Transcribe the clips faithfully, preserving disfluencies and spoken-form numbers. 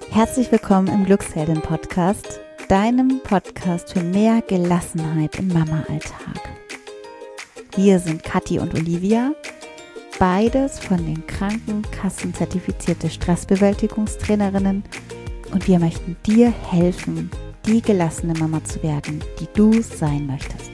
Herzlich willkommen im Glücksheldin-Podcast, deinem Podcast für mehr Gelassenheit im Mama-Alltag. Wir sind Kathi und Olivia, beides von den Krankenkassen zertifizierte Stressbewältigungstrainerinnen, und wir möchten dir helfen, die gelassene Mama zu werden, die du sein möchtest.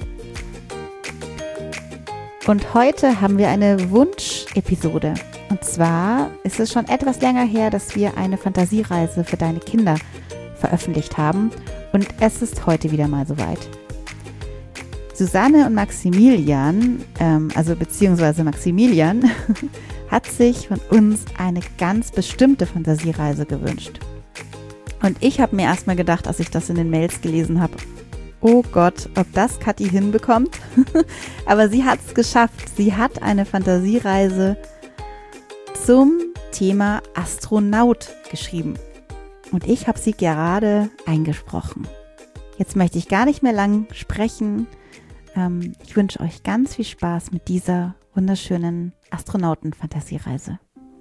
Und heute haben wir eine Wunsch-Episode. Und zwar ist es schon etwas länger her, dass wir eine Fantasiereise für deine Kinder veröffentlicht haben. Und es ist heute wieder mal soweit. Susanne und Maximilian, ähm, also beziehungsweise Maximilian, hat sich von uns eine ganz bestimmte Fantasiereise gewünscht. Und ich habe mir erstmal gedacht, als ich das in den Mails gelesen habe, oh Gott, ob das Kathi hinbekommt. Aber sie hat es geschafft. Sie hat eine Fantasiereise zum Thema Astronaut geschrieben. Und ich habe sie gerade eingesprochen. Jetzt möchte ich gar nicht mehr lang sprechen. Ähm, ich wünsche euch ganz viel Spaß mit dieser wunderschönen Astronauten-Fantasiereise.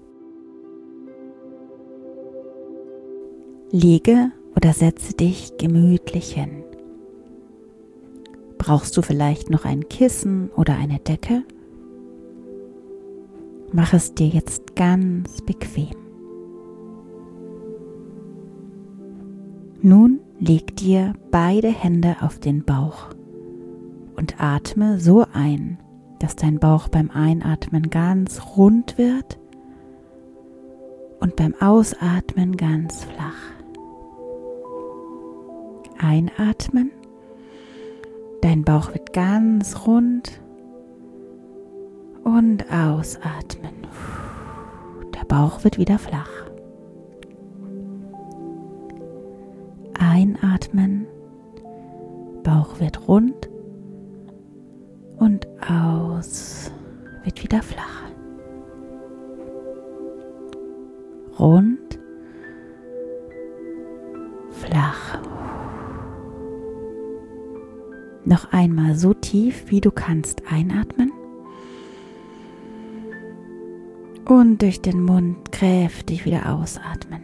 Lege oder setze dich gemütlich hin. Brauchst du vielleicht noch ein Kissen oder eine Decke? Mach es dir jetzt ganz bequem. Nun leg dir beide Hände auf den Bauch und atme so ein, dass dein Bauch beim Einatmen ganz rund wird und beim Ausatmen ganz flach. Einatmen, dein Bauch wird ganz rund. Und ausatmen. Der Bauch wird wieder flach. Einatmen. Bauch wird rund. Und aus wird wieder flach. Rund. Flach. Noch einmal so tief, wie du kannst einatmen. Und durch den Mund kräftig wieder ausatmen.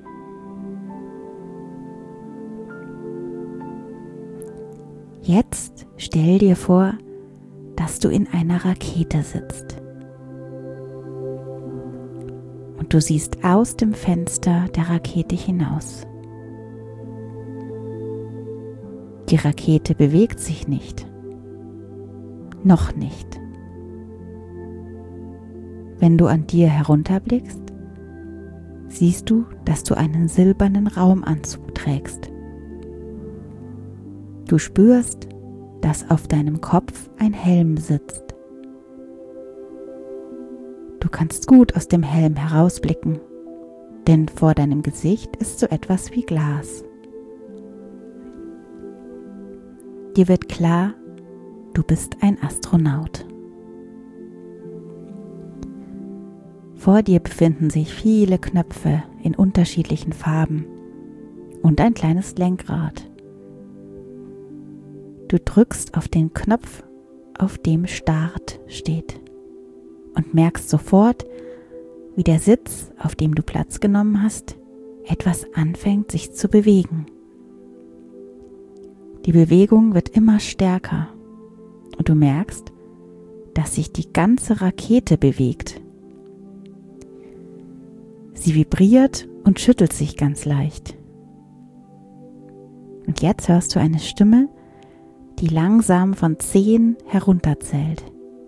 Jetzt stell dir vor, dass du in einer Rakete sitzt. Und du siehst aus dem Fenster der Rakete hinaus. Die Rakete bewegt sich nicht. Noch nicht. Wenn du an dir herunterblickst, siehst du, dass du einen silbernen Raumanzug trägst. Du spürst, dass auf deinem Kopf ein Helm sitzt. Du kannst gut aus dem Helm herausblicken, denn vor deinem Gesicht ist so etwas wie Glas. Dir wird klar, du bist ein Astronaut. Vor dir befinden sich viele Knöpfe in unterschiedlichen Farben und ein kleines Lenkrad. Du drückst auf den Knopf, auf dem Start steht, und merkst sofort, wie der Sitz, auf dem du Platz genommen hast, etwas anfängt, sich zu bewegen. Die Bewegung wird immer stärker und du merkst, dass sich die ganze Rakete bewegt. Sie vibriert und schüttelt sich ganz leicht. Und jetzt hörst du eine Stimme, die langsam von zehn herunterzählt.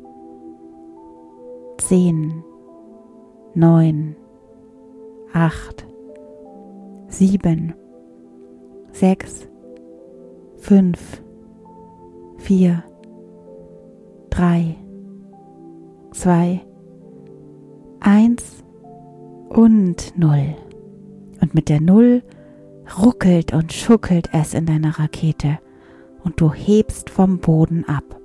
Zehn, neun, acht, sieben, sechs, fünf, vier, drei, zwei, eins und null. Und mit der Null ruckelt und schuckelt es in deiner Rakete und du hebst vom Boden ab.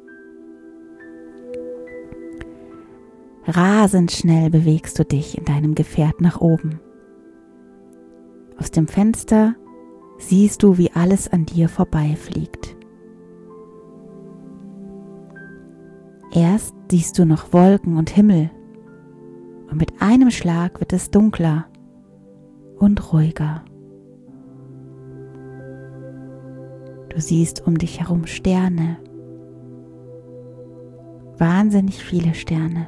Rasend schnell bewegst du dich in deinem Gefährt nach oben. Aus dem Fenster siehst du, wie alles an dir vorbeifliegt. Erst siehst du noch Wolken und Himmel und mit einem Schlag wird es dunkler und ruhiger. Du siehst um dich herum Sterne, wahnsinnig viele Sterne.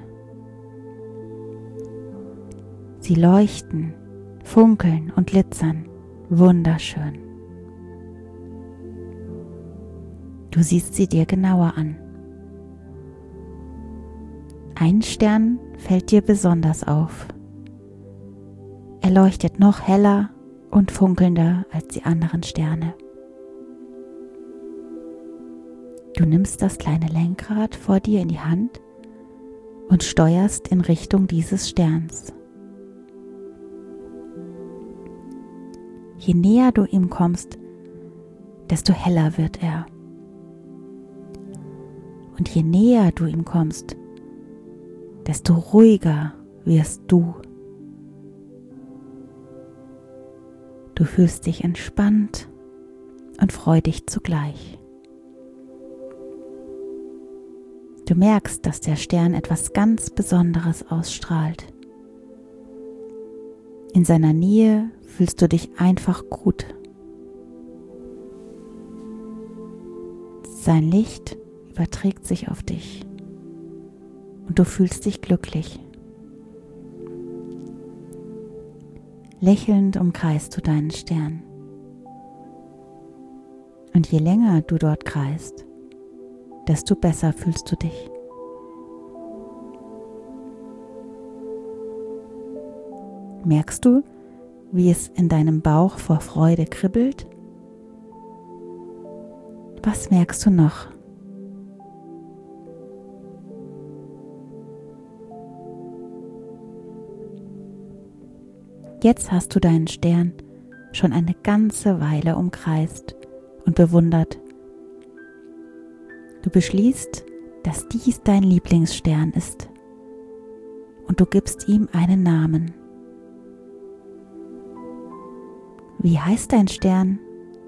Sie leuchten, funkeln und glitzern, wunderschön. Du siehst sie dir genauer an. Ein Stern fällt dir besonders auf. Er leuchtet noch heller und funkelnder als die anderen Sterne. Du nimmst das kleine Lenkrad vor dir in die Hand und steuerst in Richtung dieses Sterns. Je näher du ihm kommst, desto heller wird er. Und je näher du ihm kommst, desto ruhiger wirst du. Du fühlst dich entspannt und freudig zugleich. Du merkst, dass der Stern etwas ganz Besonderes ausstrahlt. In seiner Nähe fühlst du dich einfach gut. Sein Licht überträgt sich auf dich und du fühlst dich glücklich. Lächelnd umkreist du deinen Stern. Und je länger du dort kreist, desto besser fühlst du dich. Merkst du, wie es in deinem Bauch vor Freude kribbelt? Was merkst du noch? Jetzt hast du deinen Stern schon eine ganze Weile umkreist und bewundert. Du beschließt, dass dies dein Lieblingsstern ist und du gibst ihm einen Namen. Wie heißt dein Stern?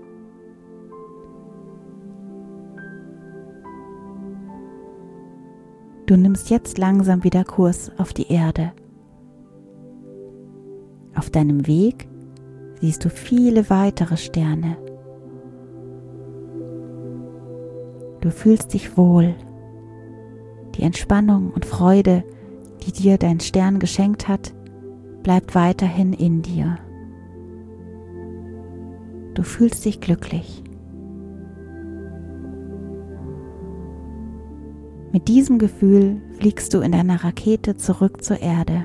Du nimmst jetzt langsam wieder Kurs auf die Erde. Auf deinem Weg siehst du viele weitere Sterne. Du fühlst dich wohl. Die Entspannung und Freude, die dir dein Stern geschenkt hat, bleibt weiterhin in dir. Du fühlst dich glücklich. Mit diesem Gefühl fliegst du in deiner Rakete zurück zur Erde.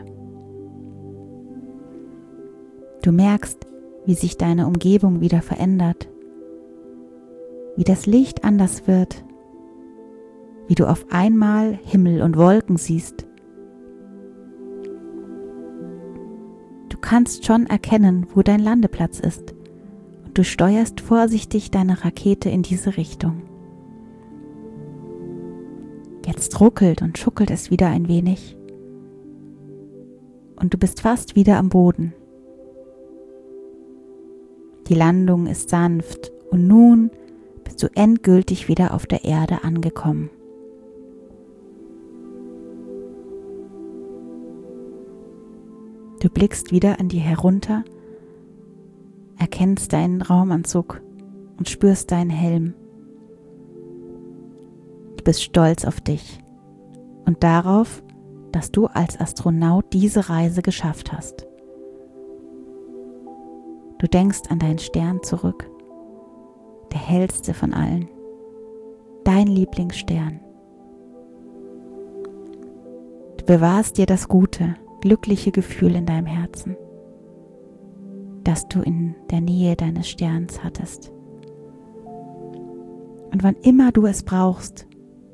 Du merkst, wie sich deine Umgebung wieder verändert, wie das Licht anders wird, wie du auf einmal Himmel und Wolken siehst. Du kannst schon erkennen, wo dein Landeplatz ist, und du steuerst vorsichtig deine Rakete in diese Richtung. Jetzt ruckelt und schuckelt es wieder ein wenig, und du bist fast wieder am Boden. Die Landung ist sanft und nun bist du endgültig wieder auf der Erde angekommen. Du blickst wieder an dir herunter, erkennst deinen Raumanzug und spürst deinen Helm. Du bist stolz auf dich und darauf, dass du als Astronaut diese Reise geschafft hast. Du denkst an deinen Stern zurück, der hellste von allen, dein Lieblingsstern. Du bewahrst dir das gute, glückliche Gefühl in deinem Herzen, das du in der Nähe deines Sterns hattest. Und wann immer du es brauchst,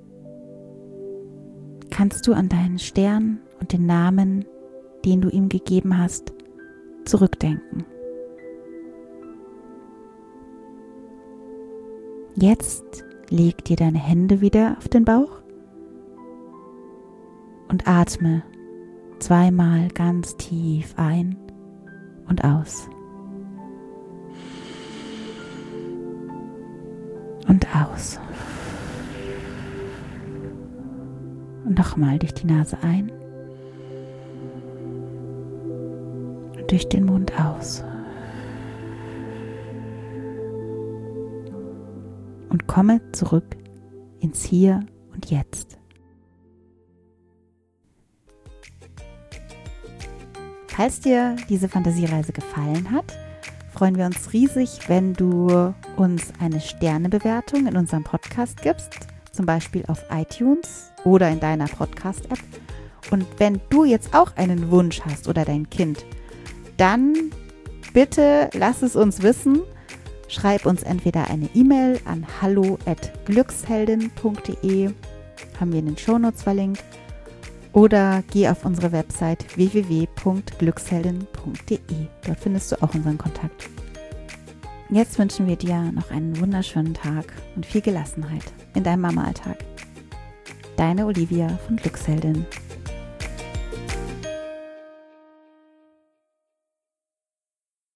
kannst du an deinen Stern und den Namen, den du ihm gegeben hast, zurückdenken. Jetzt leg dir deine Hände wieder auf den Bauch und atme zweimal ganz tief ein und aus. Und aus. Und nochmal durch die Nase ein und durch den Mund aus. und komme zurück ins Hier und Jetzt. Falls dir diese Fantasiereise gefallen hat, freuen wir uns riesig, wenn du uns eine Sternebewertung in unserem Podcast gibst, zum Beispiel auf iTunes oder in deiner Podcast-App. Und wenn du jetzt auch einen Wunsch hast oder dein Kind, dann bitte lass es uns wissen. Schreib uns entweder eine E-Mail an hallo at glücksheldin punkt de, haben wir in den Shownotes verlinkt, oder geh auf unsere Website w w w punkt glücksheldin punkt de. Dort findest du auch unseren Kontakt. Jetzt wünschen wir dir noch einen wunderschönen Tag und viel Gelassenheit in deinem Mama-Alltag. Deine Olivia von Glücksheldin.